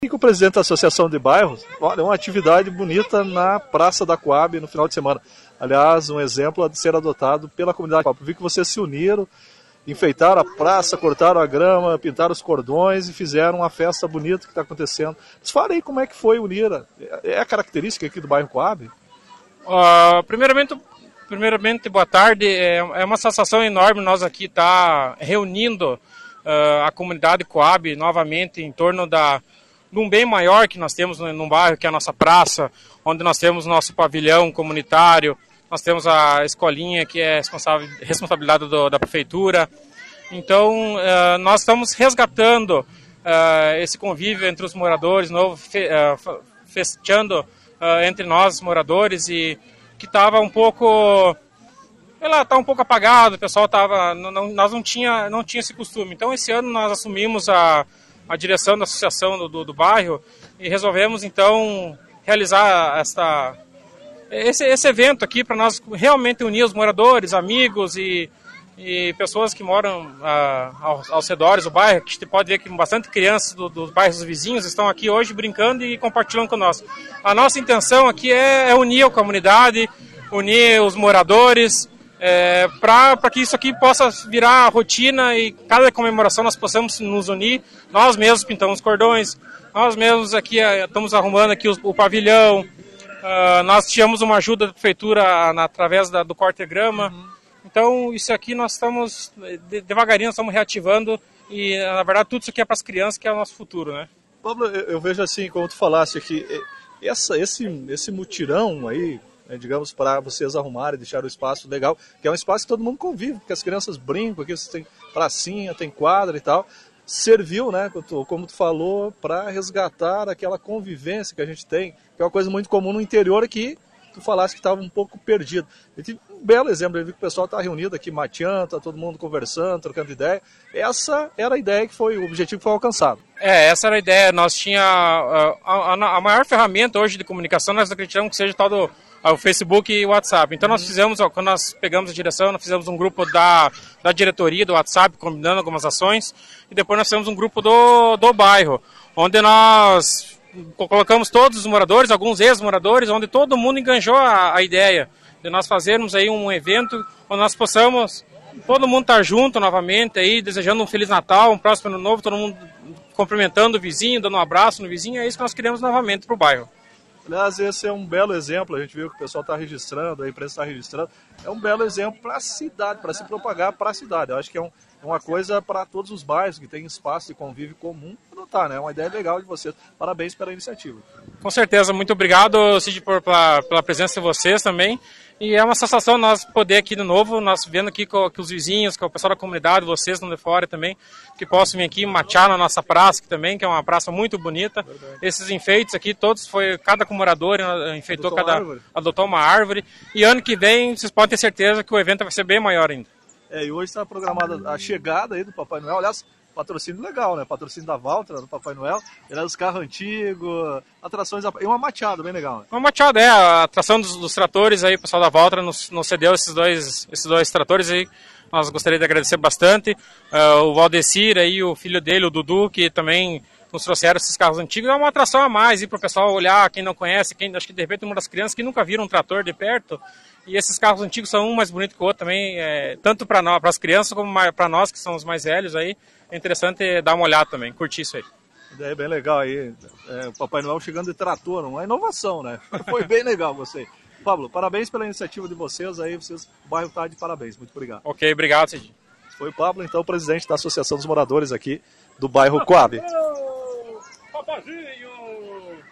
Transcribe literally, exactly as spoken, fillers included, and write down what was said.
E com o presidente da Associação de Bairros, olha, uma atividade bonita na Praça da Coab no final de semana. Aliás, um exemplo a de ser adotado pela comunidade. Eu vi que vocês se uniram, enfeitaram a praça, cortaram a grama, pintaram os cordões e fizeram uma festa bonita que está acontecendo. Mas fala aí como é que foi unir. É a característica aqui do bairro Coab? Uh, primeiramente, primeiramente, boa tarde. É, é uma sensação enorme nós aqui estar tá reunindo uh, a comunidade Coab novamente em torno da de um bem maior que nós temos no, no bairro, que é a nossa praça, onde nós temos nosso pavilhão comunitário, nós temos a escolinha que é responsabilidade do, da prefeitura. Então, uh, nós estamos resgatando uh, esse convívio entre os moradores, novo, fe, uh, festejando uh, entre nós, os moradores, e que estava um pouco... Ela está um pouco apagado, o pessoal estava... Não, nós não tinha, não tinha esse costume. Então, esse ano nós assumimos a... a direção da associação do, do, do bairro e resolvemos então realizar esta, esse, esse evento aqui para nós realmente unir os moradores, amigos e, e pessoas que moram ah, aos, aos redores do bairro, que a gente pode ver que bastante crianças do, dos bairros vizinhos estão aqui hoje brincando e compartilhando conosco. A nossa intenção aqui é, é unir a comunidade, unir os moradores, É, para que isso aqui possa virar rotina e cada comemoração nós possamos nos unir. Nós mesmos pintamos cordões, nós mesmos aqui estamos arrumando aqui o, o pavilhão, uh, nós tivemos uma ajuda da prefeitura na, através da, do corte-grama. Uhum. Então isso aqui nós estamos, de, devagarinho nós estamos reativando e na verdade tudo isso aqui é para as crianças, que é o nosso futuro, né? Pablo, eu, eu vejo assim, como tu falaste aqui, essa, esse, esse mutirão aí, digamos, para vocês arrumarem, deixar o espaço legal, que é um espaço que todo mundo convive, porque as crianças brincam, aqui você tem pracinha, tem quadra e tal, serviu, né, como tu falou, para resgatar aquela convivência que a gente tem, que é uma coisa muito comum no interior aqui, tu falaste que estava um pouco perdido. Eu tive um belo exemplo, eu vi que o pessoal está reunido aqui, mateando, está todo mundo conversando, trocando ideia. Essa era a ideia que foi, o objetivo que foi alcançado. É, essa era a ideia. Nós tinha a, a, a maior ferramenta hoje de comunicação, nós acreditamos que seja o tal do o Facebook e o WhatsApp. Então nós fizemos, ó, quando nós pegamos a direção, nós fizemos um grupo da, da diretoria do WhatsApp, combinando algumas ações, e depois nós fizemos um grupo do, do bairro, onde nós colocamos todos os moradores, alguns ex-moradores, onde todo mundo enganjou a, a ideia de nós fazermos aí um evento onde nós possamos, todo mundo estar junto novamente, aí, desejando um Feliz Natal, um próximo Ano Novo, todo mundo cumprimentando o vizinho, dando um abraço no vizinho, é isso que nós queremos novamente para o bairro. Aliás, esse é um belo exemplo, a gente viu que o pessoal está registrando, a imprensa está registrando, é um belo exemplo para a cidade, para se propagar para a cidade. Eu acho que é um, uma coisa para todos os bairros que têm espaço de convívio comum adotar, né? É uma ideia legal de vocês. Parabéns pela iniciativa. Com certeza, muito obrigado, Cid, por, pela, pela presença de vocês também. E é uma sensação nós poder aqui de novo, nós vendo aqui com, com os vizinhos, com o pessoal da comunidade, vocês estão de fora também, que possam vir aqui matear na nossa praça, que também que é uma praça muito bonita. Verdade. Esses enfeites aqui, todos, foi cada morador enfeitou, adotou cada, uma adotou uma árvore. E ano que vem, vocês podem ter certeza que o evento vai ser bem maior ainda. É, e hoje está programada a chegada aí do Papai Noel, aliás, patrocínio legal, né? Patrocínio da Valtra, do Papai Noel, ele é dos carros antigos, atrações, e uma mateada bem legal, né? Uma mateada, é, a atração dos, dos tratores aí, o pessoal da Valtra nos, nos cedeu esses dois, esses dois tratores aí, nós gostaríamos de agradecer bastante, uh, o Valdecir aí, o filho dele, o Dudu, que também nos trouxeram esses carros antigos, é uma atração a mais, para o pessoal olhar, quem não conhece, quem, acho que de repente uma das crianças que nunca viram um trator de perto, e esses carros antigos são um mais bonito que o outro também, é, tanto para as crianças como para nós que somos mais velhos aí, é interessante dar uma olhada também, curtir isso aí. É bem legal aí, é, o Papai Noel chegando de trator, uma inovação, né? Foi bem legal você. Pablo, parabéns pela iniciativa de vocês aí, vocês, o bairro está de parabéns, muito obrigado. Ok, obrigado, Cid. Foi o Pablo, então, presidente da Associação dos Moradores aqui do bairro Coab. Papazinho!